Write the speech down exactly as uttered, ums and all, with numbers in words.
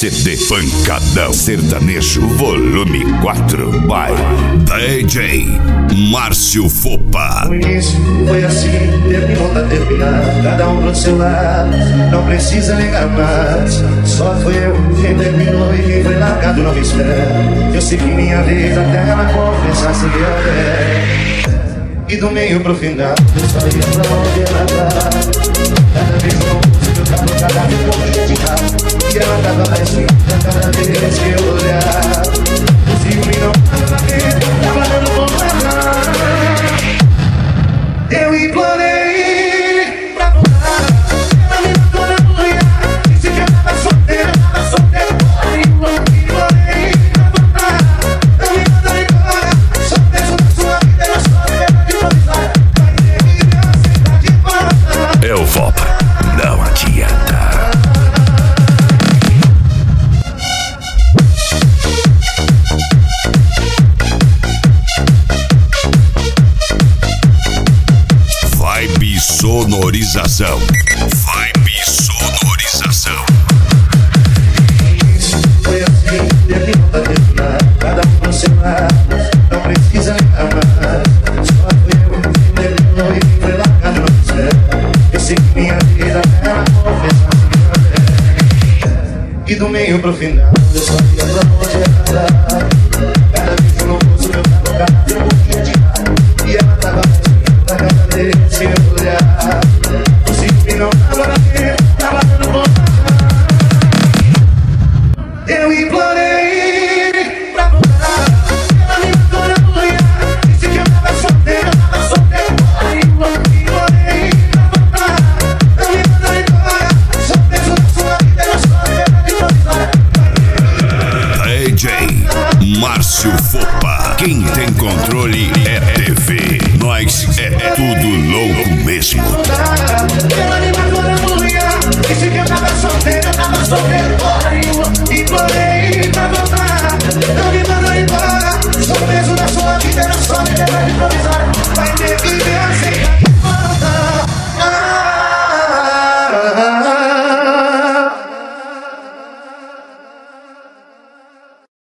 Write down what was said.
C D Pancadão Sertanejo Volume quatro by D J Márcio Fopa. O início foi assim, terminou, tá terminado, cada um pro seu lado, não precisa ligar mais. Só foi eu quem terminou e quem foi largado não me espera. Eu segui minha vez até ela confessar se eu der. E do meio pro final eu só ia pra onde ela tá. Cada vez eu não consigo, eu tava cada vez como gente. E ela tava mais linda cada vez que eu olhar. O ciúme não tava dentro, tava dando vontade. Eu implorei pra voltar. Ela me matou na manhã. Disse que eu tava solteiro, tava solteiro. Eu implorei pra voltar. Eu me mandou embora. Só penso na sua vida, eu sou verdade provisória. Vai ter que me aceitar de volta. Eu Fopa, não adianta. Vibe sonorização. Vibe sonorização. Foi assim, terminou, tá terminado, cada um pro seu lado, não precisa ligar mais. Só foi eu quem terminou e quem foi largado não espera. Eu segui minha vida até ela confessar se eu der. E do meio pro final eu só ia pra onde ela tá. Cada vez que eu não fosse meu carro, cada vez eu morria de raiva. E ela tava mais linda cada vez que eu olhar. O ciúme não tava batendo, tava dando vontade. Eu implorei pra voltar. Ela me matou na manhã. Disse que eu tava solteiro, tava solteiro. Eu implorei pra voltar. Eu me mandou embora. Só penso na sua vida, eu sou verdade provisória. D J Márcio Fopa. Quem tem controle é T V. Nós é tudo louco mesmo. Ela me matou na manhã. Disse que eu tava solteiro.